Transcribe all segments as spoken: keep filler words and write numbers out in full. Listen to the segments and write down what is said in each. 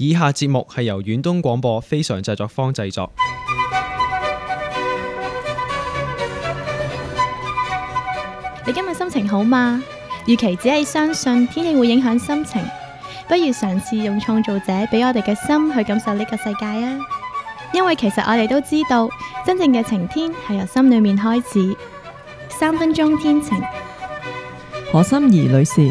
以下節目係由遠東廣播非常製作坊製作。 你今日心情好嗎？與其只係相信天氣會影響心情，不如嘗試用創造者俾我哋嘅心去感受呢個世界啊！因為其實我哋都知道，真正嘅晴天係由心裏面開始。三分鐘天晴， 何心怡女士。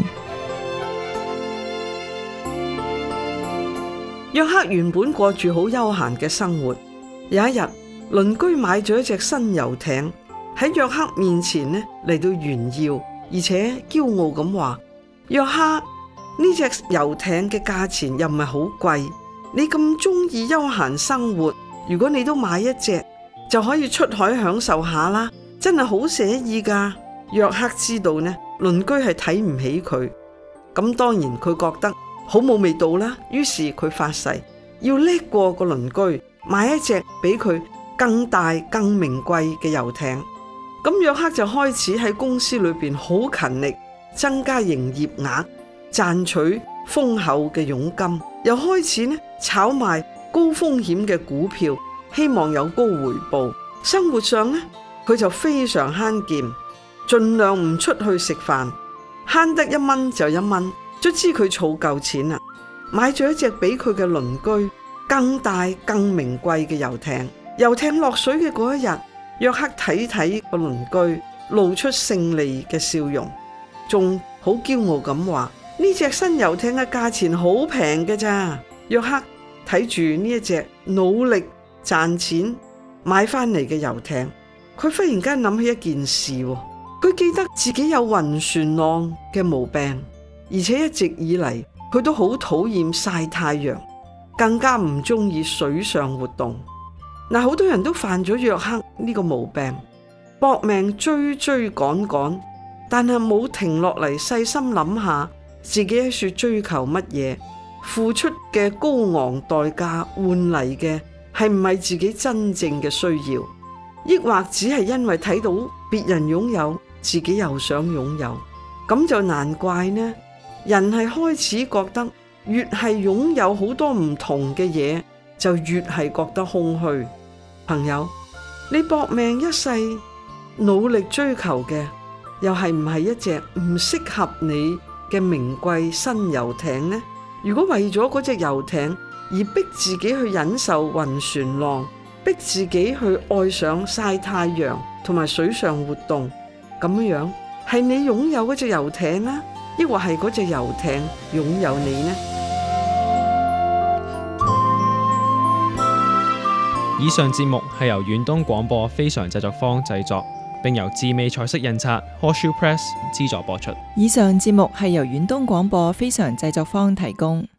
約克原本過住好悠閒嘅生活，有一日鄰居買咗一隻新遊艇，喺約克面前呢嚟到炫耀，而且驕傲咁話：約克，呢隻遊艇嘅價錢又唔係好貴，你咁中意悠閒生活，如果你都買一隻，就可以出海享受下啦，真係好寫意噶。約克知道呢，鄰居係睇唔起佢，咁當然佢覺得好冇味道啦，於是佢發誓要叻過個鄰居，買一隻比佢更大更名貴嘅遊艇。咁約克就開始喺公司裏邊好勤力，增加營業額，賺取豐厚嘅佣金，又開始呢炒賣高風險嘅股票，希望有高回報。生活上呢，佢就非常慳儉，盡量唔出去食飯，慳得一蚊就一蚊。卒之佢儲夠錢啦，買咗一隻比佢嘅鄰居更大更名貴嘅遊艇。遊艇落水嘅嗰一日，約克睇睇個鄰居，露出勝利嘅笑容，仲好驕傲咁話：呢隻新遊艇嘅價錢好平嘅咋。約克睇住呢一隻努力賺錢買翻嚟嘅遊艇，佢忽然間諗起一件事，佢記得自己有暈船浪嘅毛病，而且一直以嚟佢都好討厭曬太陽，更加唔中意水上活動。嗱，好多人都犯咗約克呢個毛病，搏命追追趕趕，但係冇停落嚟細心諗下自己喺處追求乜嘢，付出嘅高昂代價換嚟嘅係唔係自己真正嘅需要，抑或只係因為睇到別人擁有，自己又想擁有，咁就難怪呢。人係開始覺得越係擁有好多唔同嘅嘢，就越係覺得空虛。朋友，你搏命一世努力追求嘅，又係唔係一隻唔適合你嘅名貴新遊艇呢？如果為咗嗰隻遊艇而逼自己去忍受暈船浪，逼自己去愛上曬太陽同埋水上活動，咁樣係你擁有嗰隻遊艇啊，抑或係嗰隻遊艇擁有你呢？ 以上節目係由遠東廣播非常製作坊製作，並由智美彩色印刷 Horseshoe Press 資助播出。 以上節目係由遠東廣播非常製作坊提供。